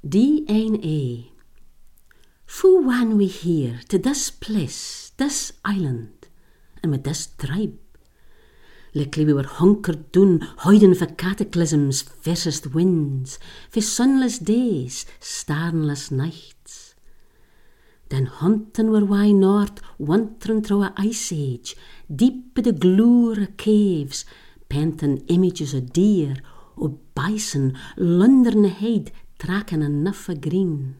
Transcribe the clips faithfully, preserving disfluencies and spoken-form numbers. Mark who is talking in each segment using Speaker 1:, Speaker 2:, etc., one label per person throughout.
Speaker 1: D N A. Fu wan we here to this place, this island, and with this tribe? Likely we were hunkered doon, hiding for cataclysms, fiercest winds, for sunless days, starnless nights. Then hunting were why north, wandering through a ice age, deep i' the gloor of caves, painting images of deer, o' bison, lundering ahead, tracking enough of green.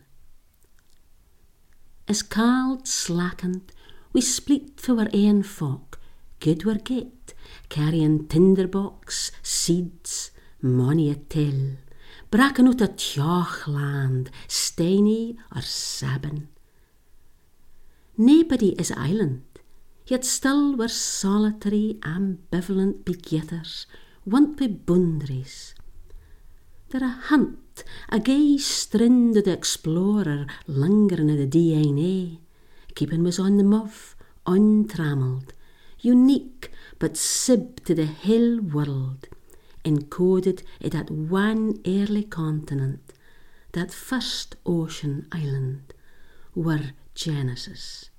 Speaker 1: As cauld slackened, we split for our ain folk, good were get, carrying tinderbox, seeds, money a till, bracken out a tjoch land, steiny or sabin. Naebody is island, yet still were solitary, ambivalent begetters, want wi' boundaries. They're a hunt, a gay strind of the explorer, lingering of the D N A, keeping us on the move, untrammelled, unique but sib to the whole world, encoded in that one early continent, that first ocean island, were Genesis.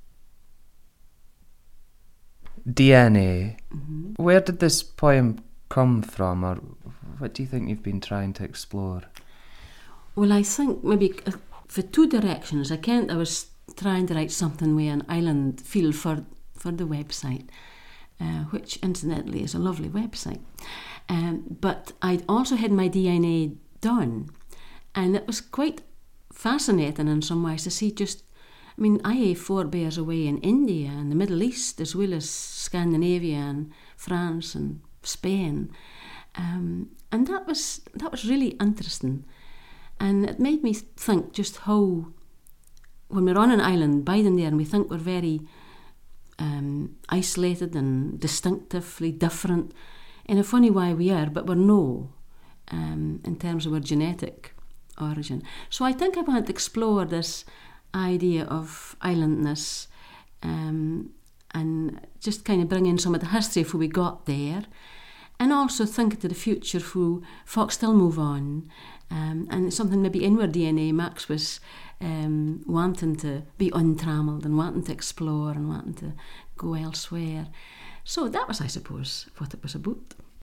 Speaker 2: D N A.
Speaker 1: Mm-hmm.
Speaker 2: Where did this poem come from, or what do you think you've been trying to explore?
Speaker 1: Well, I think maybe uh, for two directions. I can't. I was trying to write something with an island feel for for the website, uh, which incidentally is a lovely website. Um, but I'd also had my D N A done, and it was quite fascinating in some ways to see just. I mean, I have forebears away in India and the Middle East, as well as Scandinavia and France and Spain, um, and that was that was really interesting, and it made me think just how, when we're on an island, biding there, and we think we're very um, isolated and distinctively different. In a funny way, we are, but we're no, um, in terms of our genetic origin. So I think I want to explore this idea of islandness, um, and just kind of bring in some of the history of who we got there, and also think to the future who folk still move on, um, and something maybe in our D N A. Max was um, wanting to be untrammelled and wanting to explore and wanting to go elsewhere. So that was, I suppose, what it was about.